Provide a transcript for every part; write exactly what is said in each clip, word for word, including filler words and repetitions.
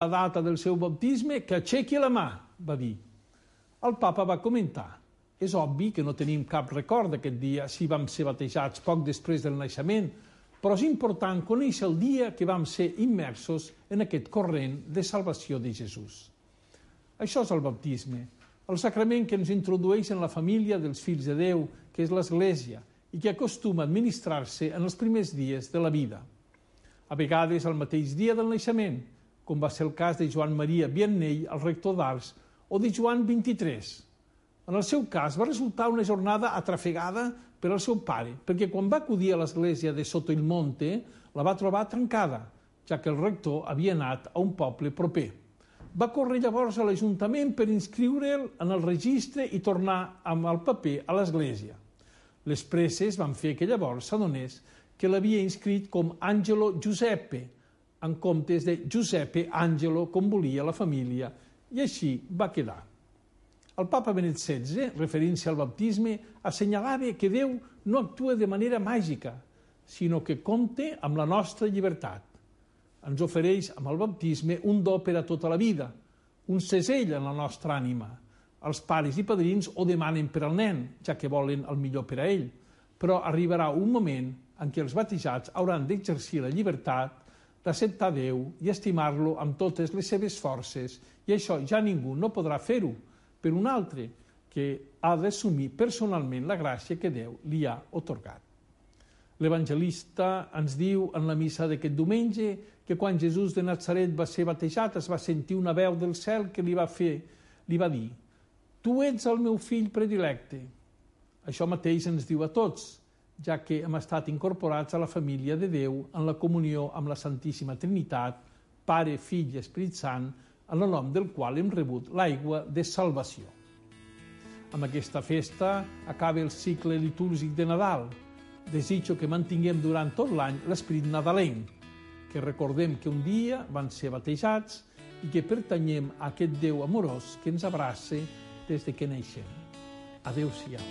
la data del seu baptisme, que aixequi la mà, va dir. El papa va comentar: és obvi que no tenim cap record d'aquest dia si vam ser batejats poc després del naixement, però és important conèixer el dia que vam ser immersos en aquest corrent de salvació de Jesús. Això és el baptisme, el sacrament que ens introdueix en la família dels fills de Déu, que és l'Església, i que acostuma a administrar-se en els primers dies de la vida. A vegades el mateix dia del naixement, com va ser el cas de Joan Maria Vianney, el rector d'Ars, o de Joan vint-i-tres. En el seu cas va resultar una jornada atrafegada per al seu pare, perquè quan va acudir a l'església de Soto il Monte la va trobar tancada, ja que el rector havia anat a un poble proper. Va córrer llavors a l'Ajuntament per inscriure'l en el registre i tornar amb el paper a l'església. Les presses van fer que llavors s'adonés que l'havia inscrit com Angelo Giuseppe, en comptes de Giuseppe Angelo, com volia la família, i així va quedar. El papa Benet setze, referint-se al baptisme, assenyalava que Déu no actua de manera màgica, sinó que compta amb la nostra llibertat. Ens ofereix amb el baptisme un do per a tota la vida, un segell en la nostra ànima. Els pares i padrins ho demanen per al nen, ja que volen el millor per a ell, però arribarà un moment en què els batejats hauran d'exercir la llibertat d'acceptar Déu i estimar-lo amb totes les seves forces, i això ja ningú no podrà fer-ho per un altre, que ha d'assumir personalment la gràcia que Déu li ha atorgat. L'evangelista ens diu en la missa d'aquest diumenge que quan Jesús de Natzaret va ser batejat es va sentir una veu del cel que li va fer, li va dir: «Tu ets el meu fill predilecte». Això mateix ens diu a tots, ja que hem estat incorporats a la família de Déu en la comunió amb la Santíssima Trinitat, Pare, Fill i Esperit Sant, en el nom del qual hem rebut l'aigua de salvació. Amb aquesta festa acaba el cicle litúrgic de Nadal. Desitjo que mantinguem durant tot l'any l'esperit nadalenc, que recordem que un dia van ser batejats i que pertanyem a aquest Déu amorós que ens abraça des de que neixem. Adéu-siau.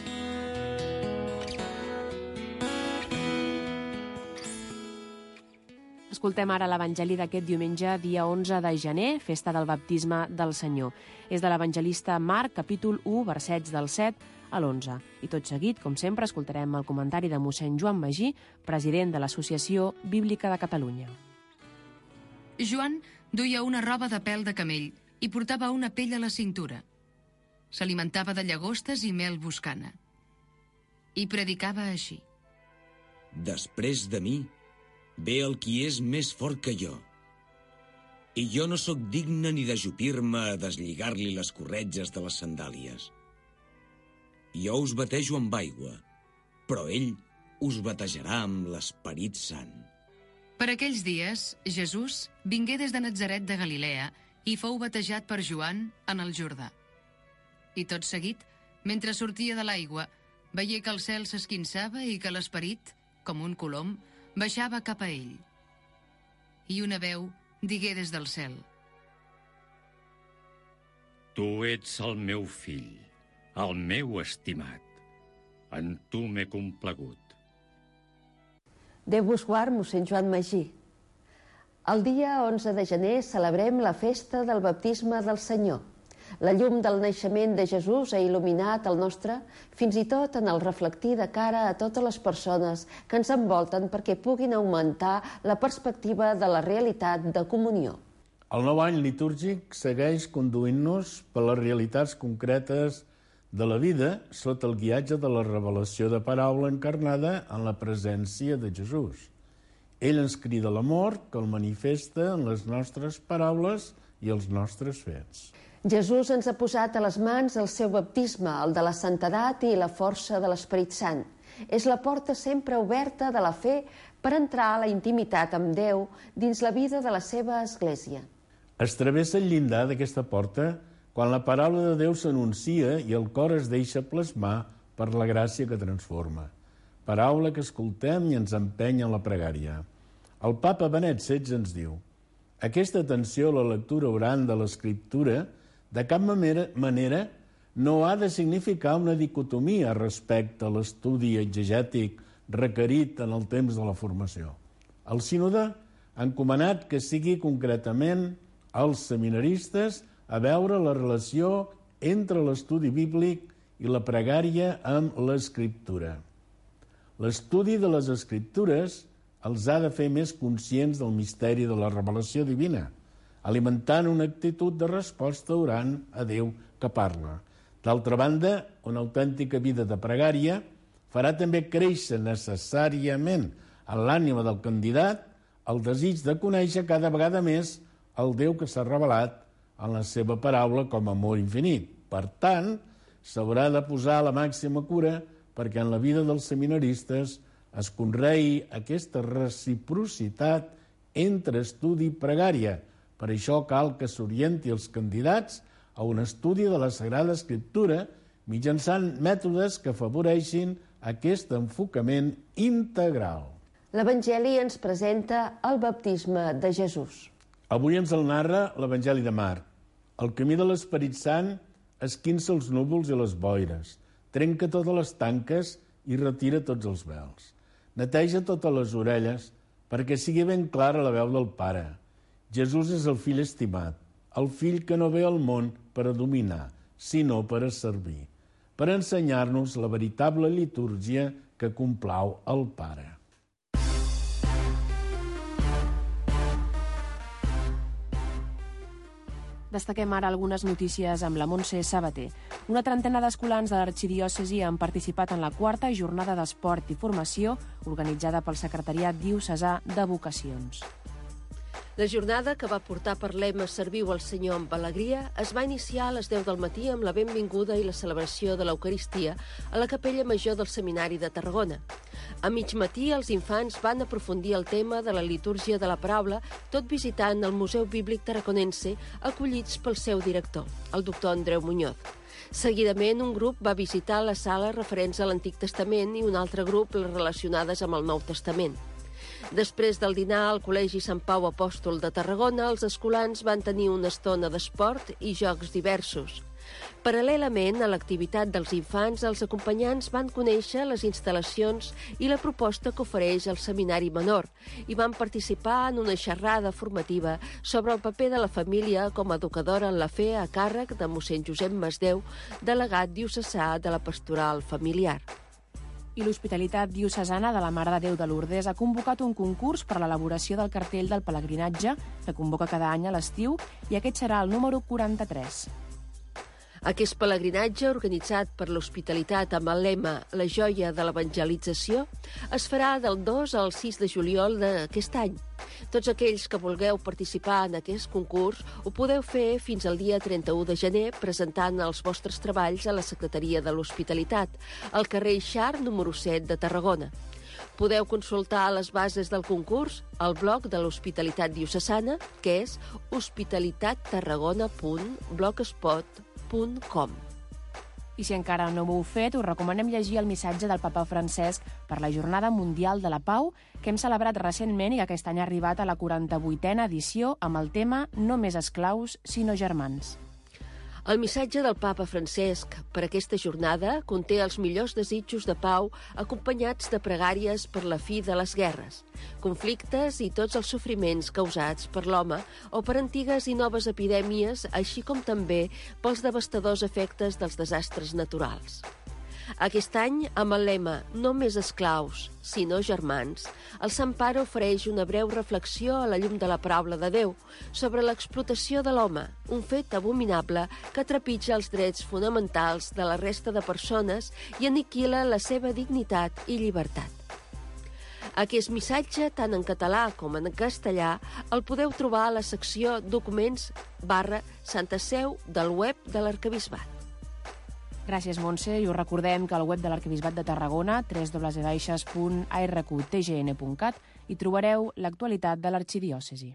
Escoltem ara l'Evangeli d'aquest diumenge, dia onze de gener, festa del baptisme del Senyor. És de l'evangelista Marc, capítol u, versets del set a l'onze. I tot seguit, com sempre, escoltarem el comentari de mossèn Joan Magí, president de l'Associació Bíblica de Catalunya. Joan duia una roba de pèl de camell i portava una pell a la cintura. S'alimentava de llagostes i mel boscana. I predicava així: Després de mi ve el qui és més fort que jo, i jo no sóc digne ni d'ajupir-me a deslligar-li les corretges de les sandàlies. Jo us batejo amb aigua, però ell us batejarà amb l'Esperit Sant. Per aquells dies, Jesús vingué des de Natzaret de Galilea i fou batejat per Joan en el Jordà. I tot seguit, mentre sortia de l'aigua, veié que el cel s'esquinçava i que l'Esperit, com un colom, baixava cap a ell. I una veu digué des del cel: Tu ets el meu fill, el meu estimat. En tu m'he complagut. Déu vos guard, mossèn Joan Magí. El dia onze de gener celebrem la festa del baptisme del Senyor. La llum del naixement de Jesús ha il·luminat el nostre, fins i tot en el reflectir de cara a totes les persones que ens envolten perquè puguin augmentar la perspectiva de la realitat de comunió. El nou any litúrgic segueix conduint-nos per les realitats concretes de la vida sota el guiatge de la revelació de paraula encarnada en la presència de Jesús. Ell ens crida l'amor que el manifesta en les nostres paraules i els nostres fets. Jesús ens ha posat a les mans el seu baptisme, el de la santedat i la força de l'Esperit Sant. És la porta sempre oberta de la fe per entrar a la intimitat amb Déu dins la vida de la seva Església. Es travessa el llindar d'aquesta porta quan la paraula de Déu s'anuncia i el cor es deixa plasmar per la gràcia que transforma. Paraula que escoltem i ens empenya a la pregària. El papa Benet setze ens diu: aquesta atenció a la lectura orant de l'Escriptura de cap manera no ha de significar una dicotomia respecte a l'estudi exegètic requerit en el temps de la formació. El sínode ha encomanat que sigui concretament als seminaristes a veure la relació entre l'estudi bíblic i la pregària amb l'escriptura. L'estudi de les escriptures els ha de fer més conscients del misteri de la revelació divina, alimentant una actitud de resposta orant a Déu que parla. D'altra banda, una autèntica vida de pregària farà també créixer necessàriament en l'ànima del candidat el desig de conèixer cada vegada més el Déu que s'ha revelat en la seva paraula com a amor infinit. Per tant, s'haurà de posar la màxima cura perquè en la vida dels seminaristes es conreï aquesta reciprocitat entre estudi i pregària. Per això cal que s'orienti els candidats a un estudi de la Sagrada Escriptura mitjançant mètodes que afavoreixin aquest enfocament integral. L'Evangeli ens presenta el baptisme de Jesús. Avui ens el narra l'Evangeli de Marc. El camí de l'Esperit Sant esquinça els núvols i les boires, trenca totes les tanques i retira tots els vels. Neteja totes les orelles perquè sigui ben clara la veu del Pare. Jesús és el fill estimat, el fill que no ve al món per a dominar, sinó per a servir, per ensenyar-nos la veritable litúrgia que complau al Pare. Destaquem ara algunes notícies amb la Montse Sabater. Una trentena d'escolans de l'arxidiòcesi han participat en la quarta jornada d'esport i formació organitzada pel Secretariat Diocesà de Vocacions. La jornada, que va portar per lema Serviu al Senyor amb alegria, es va iniciar a les deu del matí amb la benvinguda i la celebració de l'Eucaristia a la Capella Major del Seminari de Tarragona. A mig matí, els infants van aprofundir el tema de la litúrgia de la paraula, tot visitant el Museu Bíblic Tarraconense, acollits pel seu director, el doctor Andreu Muñoz. Seguidament, un grup va visitar les sales referents a l'Antic Testament i un altre grup les relacionades amb el Nou Testament. Després del dinar al Col·legi Sant Pau Apòstol de Tarragona, els escolans van tenir una estona d'esport i jocs diversos. Paral·lelament a l'activitat dels infants, els acompanyants van conèixer les instal·lacions i la proposta que ofereix el Seminari Menor i van participar en una xerrada formativa sobre el paper de la família com a educadora en la fe a càrrec de mossèn Josep Masdeu, delegat diocesà de la Pastoral Familiar. I l'Hospitalitat Diocesana de la Mare de Déu de Lourdes ha convocat un concurs per a l'elaboració del cartell del pelegrinatge que convoca cada any a l'estiu i aquest serà el número quaranta-tres. Aquest pelegrinatge, organitzat per l'Hospitalitat amb el lema La joia de l'evangelització, es farà del dos al sis de juliol d'aquest any. Tots aquells que vulgueu participar en aquest concurs ho podeu fer fins al dia trenta-u de gener presentant els vostres treballs a la Secretaria de l'Hospitalitat, al carrer Ixart, número set de Tarragona. Podeu consultar les bases del concurs al blog de l'Hospitalitat Diocesana, que és hospitalitat tarragona punt blogspot punt com. I si encara no ho heu fet, us recomanem llegir el missatge del papa Francesc per la Jornada Mundial de la Pau, que hem celebrat recentment i que aquest any ha arribat a la quaranta-vuitena edició amb el tema No més esclaus, sinó germans. El missatge del papa Francesc per aquesta jornada conté els millors desitjos de pau acompanyats de pregàries per la fi de les guerres, conflictes i tots els sofriments causats per l'home o per antigues i noves epidèmies, així com també pels devastadors efectes dels desastres naturals. Aquest any, amb el lema No més esclaus, sinó germans, el Sant Pare ofereix una breu reflexió a la llum de la paraula de Déu sobre l'explotació de l'home, un fet abominable que trepitja els drets fonamentals de la resta de persones i aniquila la seva dignitat i llibertat. Aquest missatge, tant en català com en castellà, el podeu trobar a la secció Documents barra Santa Seu del web de l'Arquebisbat. Gràcies, Montse, i us recordem que al web de l'Arquebisbat de Tarragona, w w w punt a r q t g n punt cat, hi trobareu l'actualitat de l'arxidiòcesi.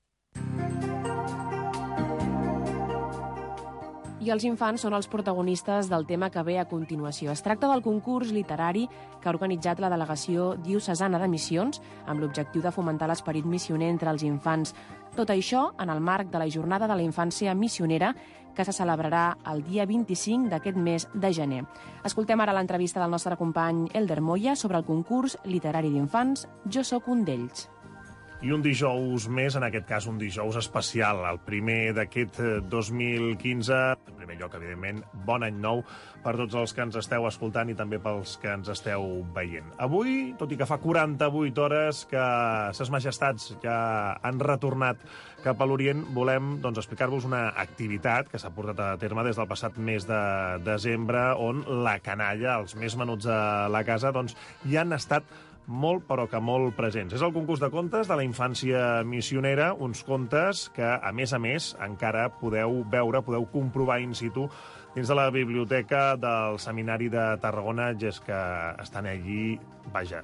I els infants són els protagonistes del tema que ve a continuació. Es tracta del concurs literari que ha organitzat la Delegació Diocesana de Missions amb l'objectiu de fomentar l'esperit missioner entre els infants. Tot això en el marc de la Jornada de la Infància Missionera que se celebrarà el dia vint-i-cinc d'aquest mes de gener. Escoltem ara l'entrevista del nostre company Elder Moya sobre el concurs literari d'infants Jo soc un d'ells. I un dijous més, en aquest cas un dijous especial, el primer d'aquest dos mil quinze. En primer lloc, evidentment, bon any nou per tots els que ens esteu escoltant i també pels que ens esteu veient. Avui, tot i que fa quaranta-vuit hores que ses majestats ja han retornat cap a l'Orient, volem doncs, explicar-vos una activitat que s'ha portat a terme des del passat mes de desembre, on la canalla, els més menuts de la casa, doncs, ja han estat molt, però que molt presents. És el concurs de contes de la infància missionera, uns contes que, a més a més, encara podeu veure, podeu comprovar in situ dins de la biblioteca del Seminari de Tarragona, i és que estan allí, vaja,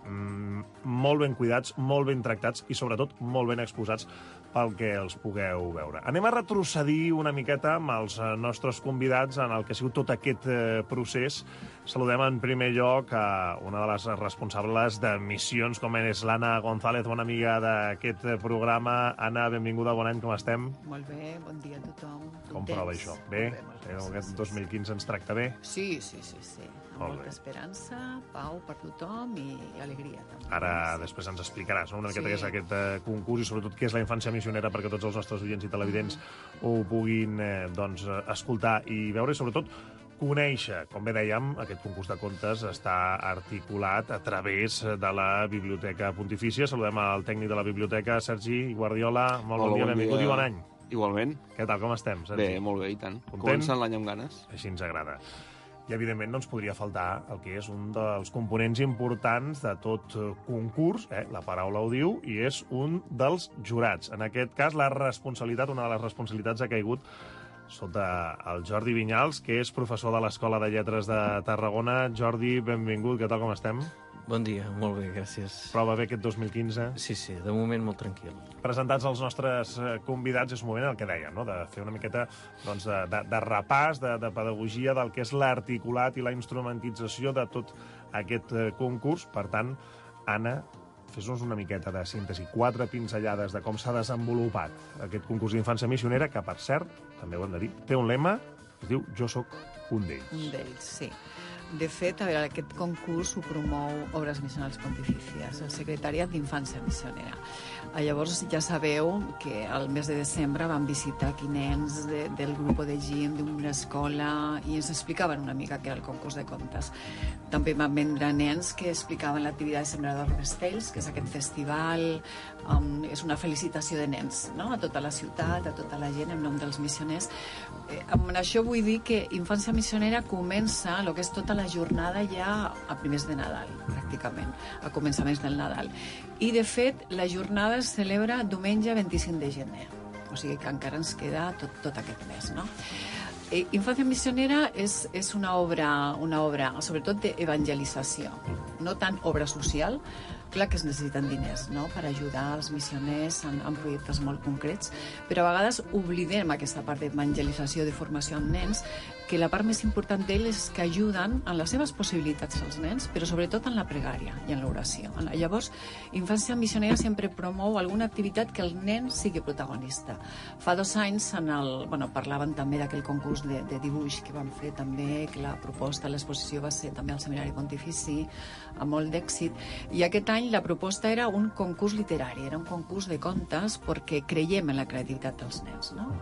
molt ben cuidats, molt ben tractats i, sobretot, molt ben exposats pel que els pugueu veure. Anem a retrocedir una miqueta amb els nostres convidats en el que ha sigut tot aquest procés. Saludem en primer lloc a una de les responsables de missions, com és l'Anna González, bona amiga d'aquest programa. Anna, benvinguda, bon any, com estem? Molt bé, bon dia a tothom. Com prova això? Bé? Aquest dos mil quinze ens tracta bé? Sí, sí, sí, sí. Amb molta esperança, pau per tothom i alegria també. Ara després ens explicaràs una miqueta què és aquest concurs i sobretot què és la infància missionera perquè tots els nostres oients i televidents ho puguin doncs, escoltar i veure i sobretot conèixer. Com bé dèiem, aquest concurs de contes està articulat a través de la Biblioteca Pontifícia. Saludem al tècnic de la biblioteca, Sergi Guardiola. Molt bon dia, benvingut i bon any. Igualment. Què tal, com estem, Sergi? Bé, molt bé, i tant. Content? Començant l'any amb ganes. Així ens agrada. I, evidentment, no ens podria faltar el que és un dels components importants de tot concurs, eh? La paraula ho diu, i és un dels jurats. En aquest cas, la responsabilitat, una de les responsabilitats ha caigut sota el Jordi Vinyals, que és professor de l'Escola de Lletres de Tarragona. Jordi, benvingut, què tal, com estem? Bon dia, molt bé, gràcies. Prova bé aquest dos mil quinze? Sí, sí, de moment molt tranquil. Presentats els nostres convidats, és un moment el que dèiem, no? De fer una miqueta doncs, de, de, de repàs, de, de pedagogia del que és l'articulat i la instrumentització de tot aquest concurs. Per tant, Anna, fes-nos una miqueta de síntesi, quatre pinzellades de com s'ha desenvolupat aquest concurs d'infància missionera, que, per cert, també ho hem de dir, té un lema que es diu Jo soc un d'ells. Un d'ells, sí. De fet, a veure, aquest concurs ho promou Obres Missionals Pontifícies, el Secretariat d'Infància Missionera. Llavors, ja sabeu que al mes de desembre vam visitar aquí nens de, del grup de Gim d'una escola i ens explicaven una mica què era el concurs de contes. També van vendre nens que explicaven l'activitat de Sembradors d'Estells, que és aquest festival, um, és una felicitació de nens, no? A tota la ciutat, a tota la gent, en nom dels missioners. Eh, amb això vull dir que Infància Missionera comença, el que és tota la jornada ja a primers de Nadal, pràcticament, a començaments del Nadal. I, de fet, la jornada es celebra diumenge vint-i-cinc de gener, o sigui que encara ens queda tot, tot aquest mes, no? Eh, Infància Missionera és, és una obra, una obra, sobretot d'evangelització, no tant obra social. Clar que es necessiten diners, no?, per ajudar els missioners en, en projectes molt concrets, però a vegades oblidem aquesta part d'evangelització, de formació amb nens, que la part més important d'ells és que ajuden en les seves possibilitats als nens, però sobretot en la pregària i en l'oració. Llavors, Infància Missionera sempre promou alguna activitat que el nen sigui protagonista. Fa dos anys en el, bueno, parlaven també d'aquell concurs de, de dibuix que van fer també, que la proposta, l'exposició va ser també al Seminari Pontifici, amb molt d'èxit, i aquest any la proposta era un concurs literari, era un concurs de contes perquè creiem en la creativitat dels nens, no?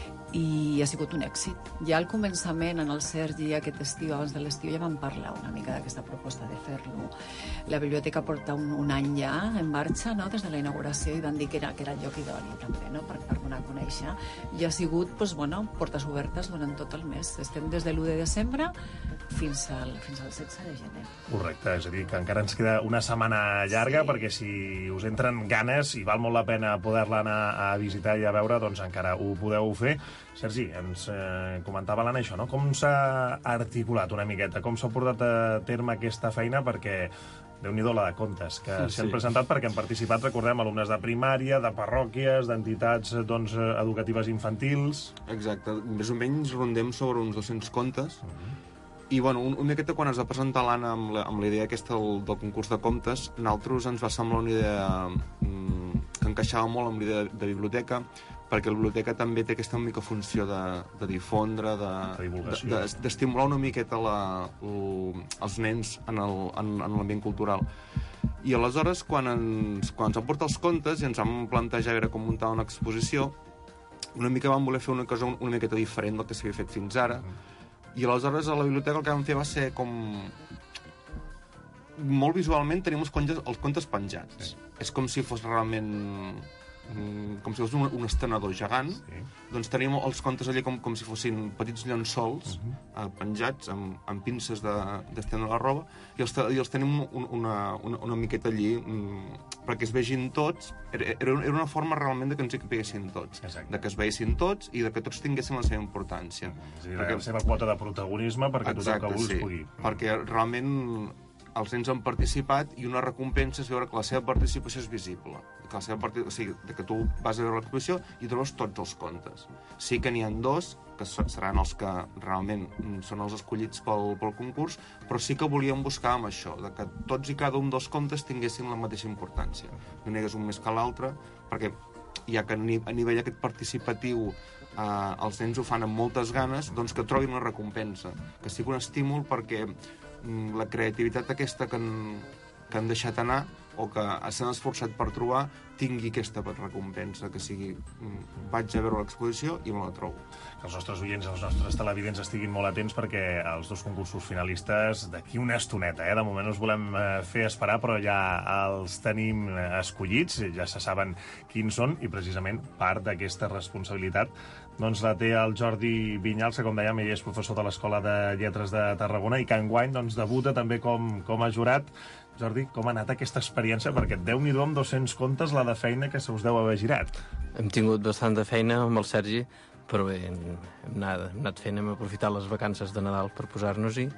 I ha sigut un èxit. Ja al començament, en el Sergi, aquest estiu, abans de l'estiu, ja vam parlar una mica d'aquesta proposta de fer-lo. La biblioteca porta un, un any ja en marxa, no?, des de la inauguració, i van dir que era, que era el lloc idoni, també, no?, per, per donar a conèixer. I ha sigut, doncs, bueno, portes obertes durant tot el mes. Estem des de l'u de desembre fins al, fins al setze de gener. Correcte, és a dir, que encara ens queda una setmana llarga, sí, perquè si us entren ganes i val molt la pena poder-la anar a visitar i a veure, doncs encara ho podeu fer. Sergi, ens eh, comentava l'Anna això, no? Com s'ha articulat una miqueta, com s'ha portat a terme aquesta feina, perquè Déu-n'hi-do la de contes que s'han sí, sí. presentat, perquè han participat, recordem, alumnes de primària, de parròquies, d'entitats doncs, educatives infantils... Exacte, més o menys rondem sobre uns dos-cents contes, uh-huh. I, bueno, un, una miqueta quan es va presentar l'Anna amb, la, amb la idea aquesta del, del concurs de contes, a nosaltres ens va semblar una idea mm, que encaixava molt amb l'idea de, de biblioteca, perquè la biblioteca també té aquesta única funció de, de difondre, d'estimular de, de, de una miqueta la, el, els nens en l'ambient cultural. I aleshores, quan ens, quan ens van portar els contes i ens vam plantejar veure com muntar una exposició, una mica vam voler fer una cosa una miqueta diferent del que s'havia fet fins ara, i aleshores a la biblioteca el que vam fer va ser com... molt visualment tenim els contes, els contes penjats. Sí. És com si fos realment... com si fos un, un estenedor gegant. Sí. Doncs tenim els contes allà com, com si fossin petits llençols uh -huh. eh, penjats amb, amb pinces d'estendre de, la roba, i els, i els tenim un, una, una, una miqueta allí um, perquè es vegin tots. Era, era una forma realment de que ens hi capiguessin tots. Exacte. De que es veiessin tots i de que tots tinguessin la seva importància. És a dir, perquè... la seva quota de protagonisme perquè Exacte, tothom que vulgui sí. es pugui... Perquè realment... els nens han participat i una recompensa és veure que la seva participació és visible. Que la seva part... o sigui, que tu vas a veure l'exposició i trobes tots els contes. Sí que n'hi ha dos, que seran els que realment són els escollits pel, pel concurs, però sí que volíem buscar amb això, de que tots i cada un dels contes tinguessin la mateixa importància. No n'hi hagués un més que l'altre, perquè ja que a nivell aquest participatiu eh, els nens ho fan amb moltes ganes, doncs que trobin una recompensa, que sigui un estímul perquè la creativitat aquesta que han, que han deixat anar o que s'han esforçat per trobar tingui aquesta recompensa, que sigui vaig a veure l'exposició i me la trobo. Que els nostres oients, els nostres televidents estiguin molt atents perquè els dos concursos finalistes d'aquí una estoneta, eh? De moment us volem fer esperar, però ja els tenim escollits, ja se saben quins són, i precisament part d'aquesta responsabilitat doncs la té el Jordi Vinyals, que com dèiem ell és professor de l'Escola de Lletres de Tarragona i que enguany doncs, debuta també com, com a jurat. Jordi, com ha anat aquesta experiència? Perquè Déu-n'hi-do amb dos-cents contes la de feina que se us deu haver girat. Hem tingut bastant de feina amb el Sergi, però bé, hem, hem, anat, hem anat fent, hem aprofitat les vacances de Nadal per posar-nos-hi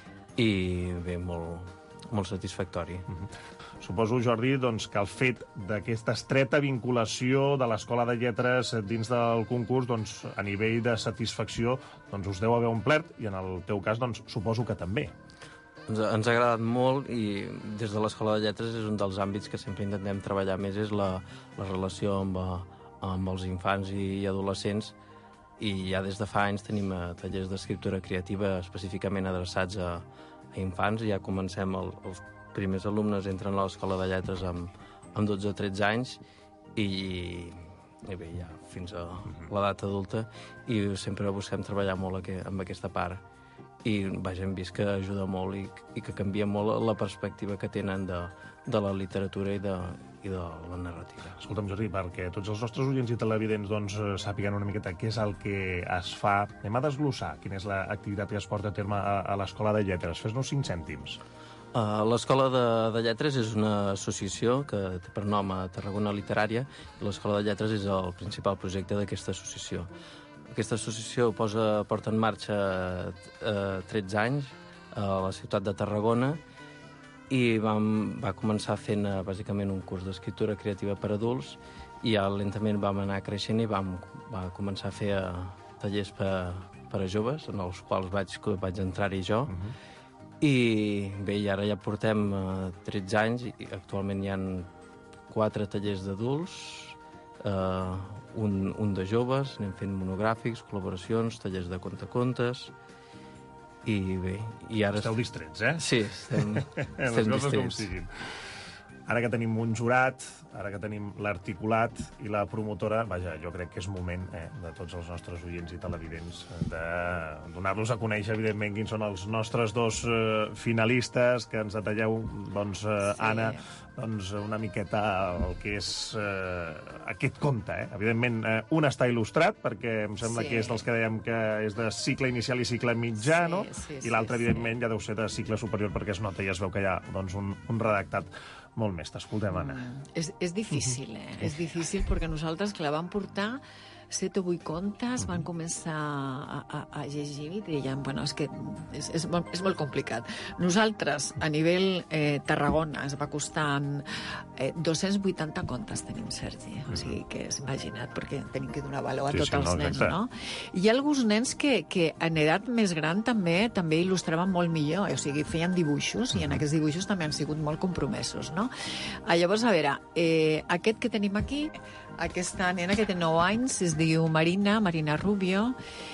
i bé, molt, molt satisfactori. Mm-hmm. Suposo, Jordi, doncs, que el fet d'aquesta estreta vinculació de l'Escola de Lletres dins del concurs, doncs, a nivell de satisfacció, doncs, us deu haver omplert, i en el teu cas, doncs, suposo que també. Ens, ens ha agradat molt i des de l'Escola de Lletres és un dels àmbits que sempre intentem treballar més, és la, la relació amb, amb els infants i, i adolescents, i ja des de fa anys tenim tallers d'escriptura creativa específicament adreçats a, a infants, i ja comencem el, els primers alumnes entren a l'Escola de Lletres amb, amb dotze o tretze anys i, i bé, ja fins a l'edat adulta, i sempre busquem treballar molt aquí, amb aquesta part. I vaja, hem vist que ajuda molt i, i que canvia molt la perspectiva que tenen de, de la literatura i de, i de la narrativa. Escolta'm, Jordi, perquè tots els nostres oients i televidents doncs, sàpiguen una miqueta què és el que es fa, anem a desglossar quina és l'activitat que es porta a terme a, a l'Escola de Lletres. Fes-nos cinc cèntims. Uh, L'Escola de, de Lletres és una associació que té per nom a Tarragona Literària, i l'Escola de Lletres és el principal projecte d'aquesta associació. Aquesta associació posa, porta en marxa eh, tretze anys a la ciutat de Tarragona i vam, va començar fent eh, bàsicament un curs d'escriptura creativa per adults, i ja lentament vam anar creixent i vam va començar a fer eh, tallers per, per a joves, en els quals vaig, vaig entrar-hi jo. Uh-huh. I bé, i ara ja portem eh, tretze anys i actualment hi ha quatre tallers d'adults, eh, un, un de joves, anem fent monogràfics, col·laboracions, tallers de contacontes, i bé, i ara... Esteu distrets, eh? Sí, estem, estem les coses distrets. com siguin. Ara que tenim un jurat, ara que tenim l'articulat i la promotora, vaja, jo crec que és moment eh, de tots els nostres oients i televidents de donar-los a conèixer, evidentment, quins són els nostres dos eh, finalistes, que ens detalleu, doncs, eh, sí. Anna, doncs, una miqueta el que és eh, aquest conte. Eh? Evidentment, eh, un està il·lustrat, perquè em sembla sí. que és dels que dèiem que és de cicle inicial i cicle mitjà, sí, no? Sí, I l'altre, sí, evidentment, sí. ja deu ser de cicle superior, perquè es nota i es veu que hi ha doncs, un, un redactat molt més. T'escoltem, Anna. Mm, és, és difícil, eh? És difícil perquè nosaltres, clar, vam portar set o vuit contes, van començar a, a, a llegir i deien, bueno, és que és, és, molt, és molt complicat. Nosaltres, a nivell eh, Tarragona, es va costar eh, dos-cents vuitanta contes tenim, Sergi. O sigui, que és imagina't, perquè tenim que donar valor a sí, tots sí, els no, nens, no? Hi ha alguns nens que, que en edat més gran també també il·lustraven molt millor, o sigui, feien dibuixos, i en aquests dibuixos també han sigut molt compromesos, no? Ah, llavors, a veure, eh, aquest que tenim aquí, aquesta nena que té nou anys, es diu Marina, Marina Rubio,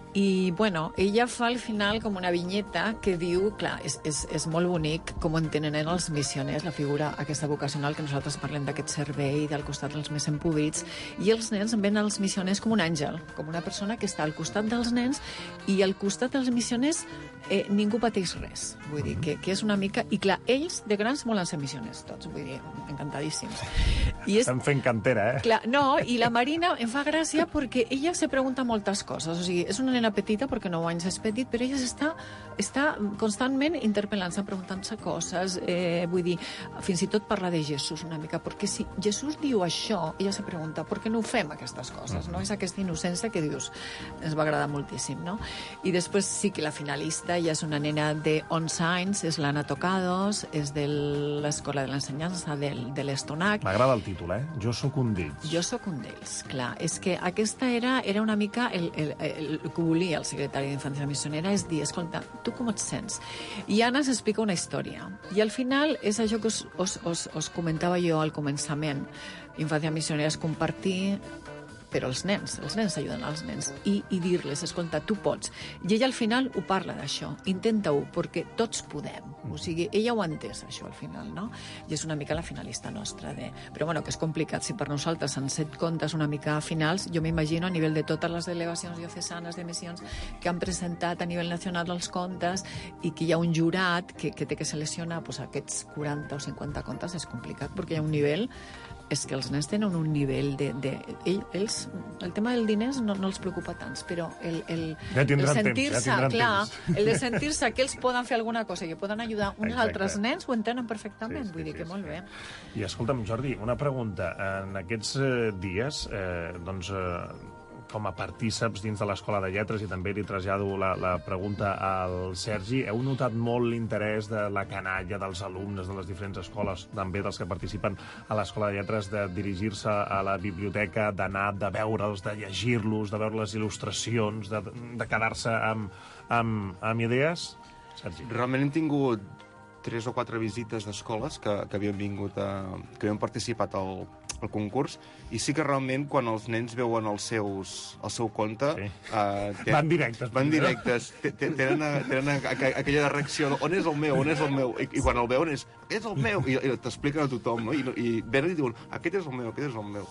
I, bueno, ella fa al final com una vinyeta que diu, clar, és, és, és molt bonic com entenen els missioners, la figura aquesta vocacional, que nosaltres parlem d'aquest servei del costat dels més empobrits, i els nens ven als missioners com un àngel, com una persona que està al costat dels nens, i al costat dels missioners eh, ningú pateix res. Vull dir, que, que és una mica... I clar, ells de grans volen ser missioners, tots, vull dir, encantadíssims. I és... Estem fent cantera, eh? Clar, no, i la Marina em fa gràcia perquè ella se pregunta moltes coses. O sigui, és una nena petita, perquè nou anys és petit, però ella està, està constantment interpel·lant-se, preguntant-se coses, eh, vull dir, fins i tot parla de Jesús una mica, perquè si Jesús diu això, ella se pregunta, per què no ho fem, aquestes coses, no? És aquesta innocència que dius, ens va agradar moltíssim, no? I després sí que la finalista ja és una nena de onze anys, és l'Anna Tocados, és de l'Escola de l'Ensenyança de, de l'Estonac. M'agrada el títol, eh? Jo sóc un d'ells. Jo sóc un d'ells, clar. És que aquesta era, era una mica el, el, el, el que volia el secretari d'Infància Missionera, és dir, escolta, tu com et sents? I Anna s'explica una història. I al final és això que us, us, us, us comentava jo al començament. Infància Missionera és compartir, però els nens, els nens ajuden als nens, i, i dir-les, escolta, tu pots. I ella al final ho parla d'això, intenta-ho, perquè tots podem. O sigui, ella ho ha entès, això, al final, no? I és una mica la finalista nostra. De... Però, bueno, que és complicat. Si per nosaltres han set contes una mica finals, jo m'imagino a nivell de totes les delegacions diocesanes de missions que han presentat a nivell nacional els contes i que hi ha un jurat que, que té que seleccionar pues, aquests quaranta o cinquanta contes, és complicat, perquè hi ha un nivell és que els nens tenen un nivell de... de ells, el tema del diners no, no els preocupa tants, però el, el, ja el sentir-se, ja clar, el de sentir-se que ells poden fer alguna cosa i que poden ajudar uns Exacte. Altres nens ho entenen perfectament, sí, sí, vull dir sí, que sí, molt sí. bé. I escolta'm, Jordi, una pregunta. En aquests eh, dies, eh, doncs... Eh, com a partíceps dins de l'Escola de Lletres, i també li trasllado la, la pregunta al Sergi, heu notat molt l'interès de la canalla, dels alumnes de les diferents escoles, també dels que participen a l'Escola de Lletres, de dirigir-se a la biblioteca, d'anar, de veure'ls, de llegir-los, de veure les il·lustracions, de, de quedar-se amb, amb, amb idees? Sergi. Realment hem tingut tres o quatre visites d'escoles que, que havien vingut a, que havien participat al, al concurs, i sí que realment quan els nens veuen els seus, el seu conte... Sí. Uh, ten, van directes. Van directes. Tenen, tenen aquella reacció de on és el meu, on és el meu? I, i quan el veuen és, és el meu! I, i t'expliquen a tothom, no? I, i venen i diuen, aquest és el meu, aquest és el meu.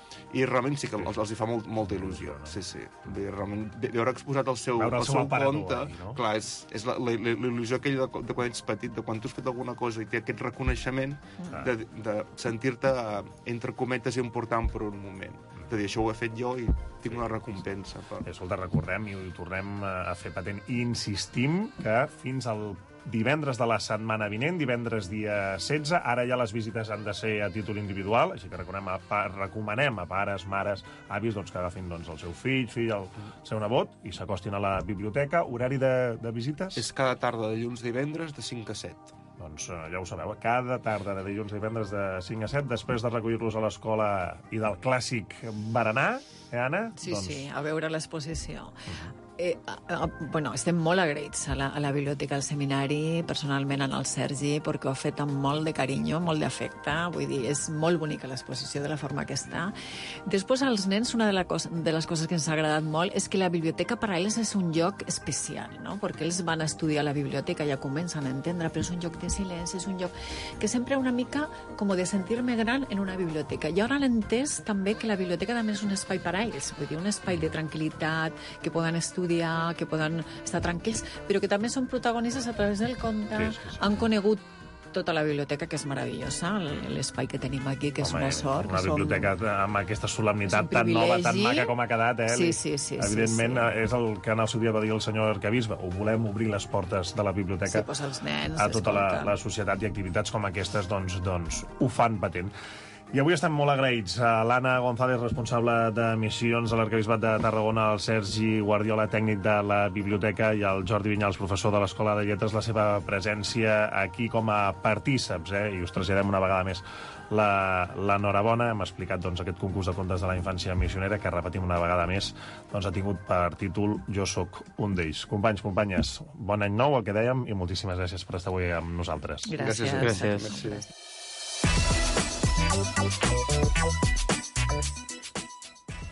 I realment sí que els, els hi fa molt, molta il·lusió. Sí, sí. Bé, realment, veure exposat el seu, el seu conte, ahí, no? Clar, és, és la, la, la il·lusió aquella de, de quan ets petit, de quan tu has fet alguna cosa i té aquest reconeixement ah. de, de sentir-te, entre cometes, important per un moment. De dir, això ho he fet jo i tinc una recompensa. Per... Escolta, recordem i ho tornem a fer patent. I insistim que fins al divendres de la setmana vinent, divendres dia setze, ara ja les visites han de ser a títol individual, així que recomanem a, recomanem a pares, mares, avis, doncs, que agafin doncs, el seu fill, fill, el seu nebot, i s'acostin a la biblioteca. Horari de, de visites? És cada tarda de dilluns a divendres de cinc a set. Doncs ja ho sabeu, cada tarda de dilluns a divendres de cinc a set, després de recollir-los a l'escola i del clàssic berenar, eh, Anna? Sí, doncs... sí, a veure l'exposició. Uh-huh. Eh, eh, bueno, estem molt agraïts a la, a la Biblioteca del Seminari, personalment en el Sergi, perquè ho ha fet amb molt de carinyo, molt d'afecte, vull dir, és molt bonica l'exposició de la forma que està. Després, als nens, una de, la cosa, de les coses que ens ha agradat molt és que la biblioteca per a ells és un lloc especial, no? Perquè ells van a estudiar a la biblioteca, ja comencen a entendre, però és un lloc de silenci, és un lloc que sempre una mica com de sentir-me gran en una biblioteca. I ara l'he entès també que la biblioteca també és un espai per a ells, vull dir, un espai de tranquil·litat, que poden estudiar, que poden estar tranquils, però que també són protagonistes a través del conte, sí, sí, sí. Han conegut tota la biblioteca, que és meravellosa, l'espai que tenim aquí, que és Home, una sort. Una biblioteca som... amb aquesta solemnitat tan nova, tan maca com ha quedat, eh? Sí, sí, sí. Evidentment, sí, sí. és el que en el seu dia va dir el senyor arquebisbe, ho volem obrir les portes de la biblioteca sí, pues els nens, a tota la, la societat, i activitats com aquestes doncs, doncs ho fan patent. I avui estem molt agraïts a l'Anna González, responsable de missions a l'Arquebisbat de Tarragona, al Sergi Guardiola, tècnic de la biblioteca, i al Jordi Vinyals, professor de l'Escola de Lletres, la seva presència aquí com a partíceps, eh? I us traslladem una vegada més l'enhorabona. Hem explicat doncs, aquest concurs de contes de la infància missionera, que, repetim una vegada més, doncs, ha tingut per títol Jo sóc un d'ells. Companys, companyes, bon any nou, el que dèiem, i moltíssimes gràcies per estar avui amb nosaltres. Gràcies. Gràcies. gràcies.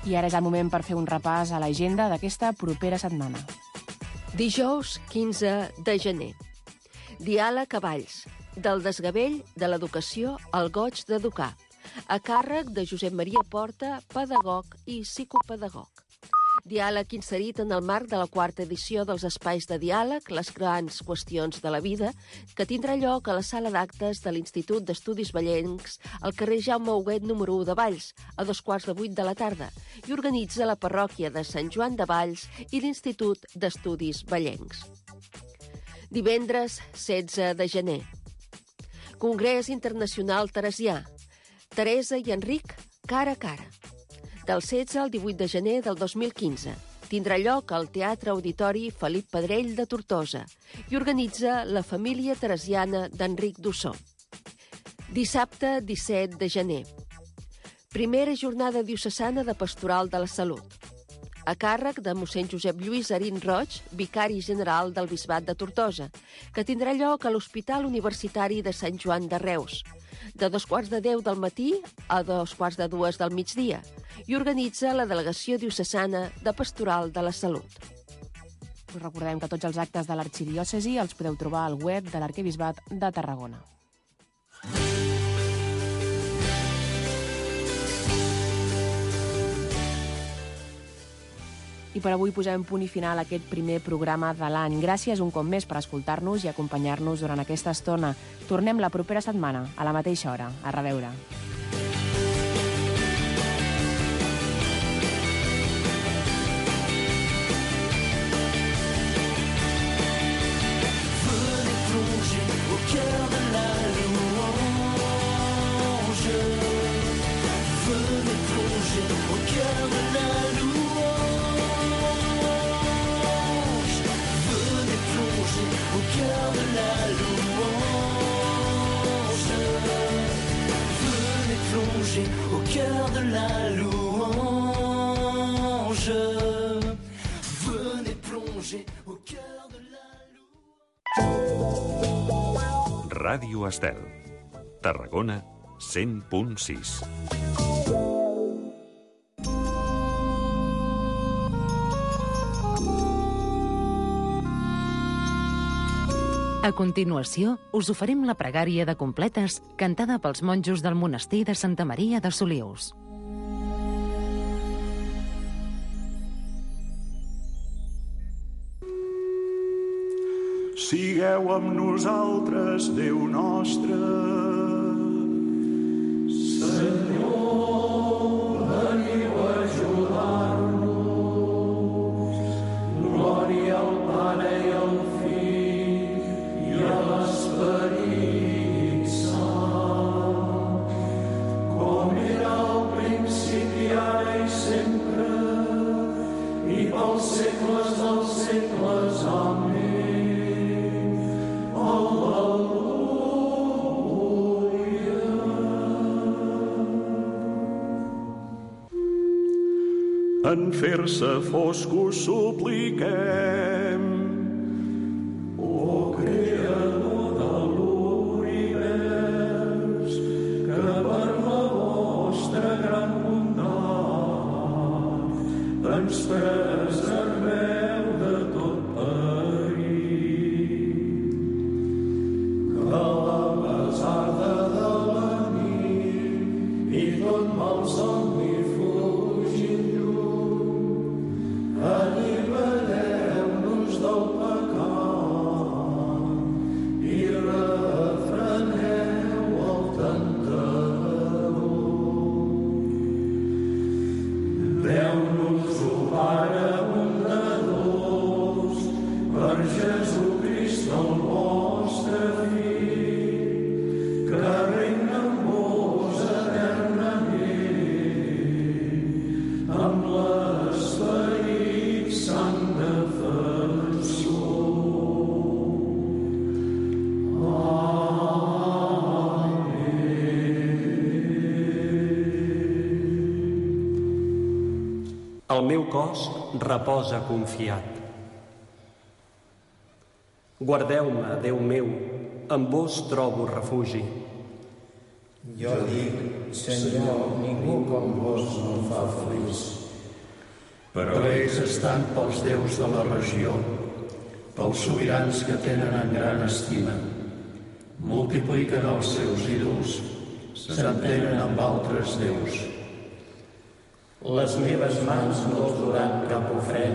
I ara és el moment per fer un repàs a l'agenda d'aquesta propera setmana. Dijous quinze de gener. Diàleg a Valls. Del desgavell de l'educació al goig d'educar. A càrrec de Josep Maria Porta, pedagog i psicopedagog. Diàleg inserit en el marc de la quarta edició dels Espais de Diàleg, les grans qüestions de la vida, que tindrà lloc a la sala d'actes de l'Institut d'Estudis Vallencs, al carrer Jaume Huguet número u de Valls, a dos quarts de vuit de la tarda, i organitza la parròquia de Sant Joan de Valls i l'Institut d'Estudis Vallencs. Divendres setze de gener. Congrés Internacional Teresià. Teresa i Enric, cara a cara. Del setze al divuit de gener del dos mil quinze. Tindrà lloc al Teatre Auditori Felip Pedrell de Tortosa i organitza la família teresiana d'Enric Dussó. Dissabte disset de gener. Primera jornada diocesana de Pastoral de la Salut. A càrrec de mossèn Josep Lluís Arín Roig, vicari general del Bisbat de Tortosa, que tindrà lloc a l'Hospital Universitari de Sant Joan de Reus, de dos quarts de deu del matí a dos quarts de dues del migdia, i organitza la Delegació Diocesana de Pastoral de la Salut. Us recordem que tots els actes de l'arxidiòcesi els podeu trobar al web de l'Arquebisbat de Tarragona. I per avui posem punt i final a aquest primer programa de l'any. Gràcies un cop més per escoltar-nos i acompanyar-nos durant aquesta estona. Tornem la propera setmana, a la mateixa hora. A reveure. Au cœur de la louange, venez plonger au cœur de la louange. Ràdio Estel, Tarragona, cent punt sis. A continuació, us oferim la pregària de completes cantada pels monjos del monestir de Santa Maria de Solius. Sigueu amb nosaltres, Déu nostre. Senyor, veniu a ajudar-nos. Glòria al Pare i al Fill i a l'Esperit Sant, com era al principi, ara i sempre, i pels segles dels segles. Amén. Al·leluia. En fer-se foscos supliquem, o Creador de l'univers, que per la vostra gran bondat ens preserveu de tot perill. Que la pesarda de la nit i tot mal somni fugin lluny. Allibereu-nos del pecat i refreneu el tentador. Deu-nos, o Pare bondadós, per Jesucrist el vostre Fill, que regna amb vos eternament, amb l'Esperit Sant defensor. El meu cos reposa confiat. Guardeu-me, Déu meu, en vos trobo refugi. Jo dic, Senyor, ningú com vos no fa feliç. però ells estan pels déus de la regió, pels sobirans que tenen en gran estima. Multipliquen els seus ídols, s'entenen amb altres déus. Les meves mans no els duran cap ofrena,